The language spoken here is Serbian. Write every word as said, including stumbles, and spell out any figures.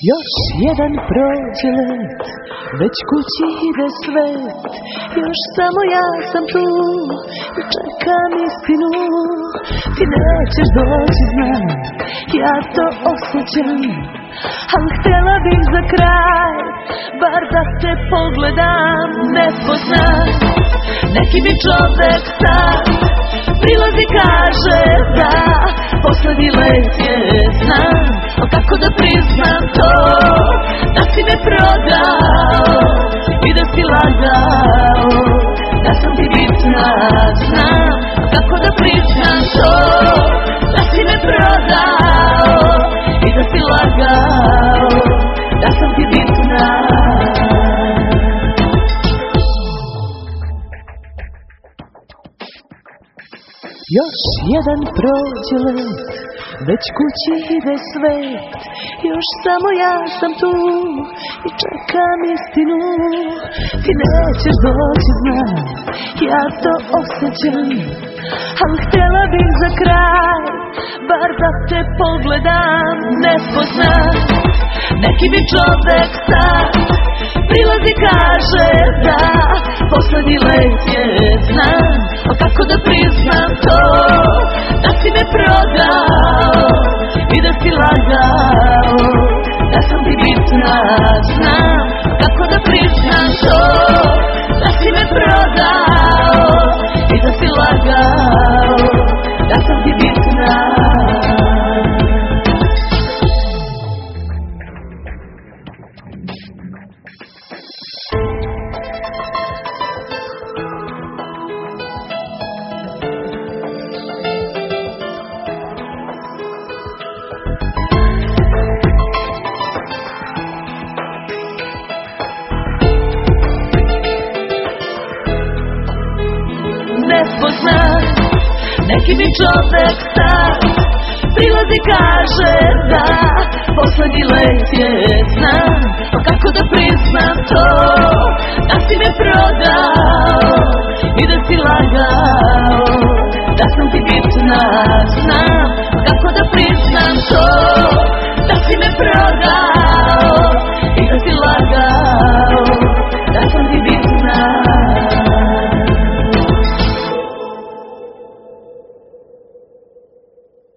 Još jedan prođe let, već kući ide svet. Još samo ja sam tu i čekam istinu. Ti nećeš doći, znam, ja to osjećam. Al htjela bih za kraj, bar da te pogledam. Nepoznat, neki mi čovek sad prilazi, kaže da poslednji let je znam. Al kako da priznam to, da si me prodao i da si lagao, da sam ti bitna, znam. Al kako da priznam to, da si me prodao i da si lagao, da sam ti bitna. Još jedan prođe let, već kući ide svet. Još samo ja sam tu i čekam istinu. Ti nećeš doći, znam, ja to osjećam. Al htjela bih za kraj, bar da te pogledam. Nepoznat, neki mi čovek sad prilazi, kaže da poslednji let je znam. Al kako da priznam to, da si me prodao i da si lagao, da sam ti bitna, znam. Al kako da priznam to, da si me prodao i da si lagao, da sam ti bitna. Nepoznat, neki mi čovek sad prilazi, kaže da poslednji let je znam. Al kako da priznam to, da si me prodao i da si lagao, da sam ti bitna, znam.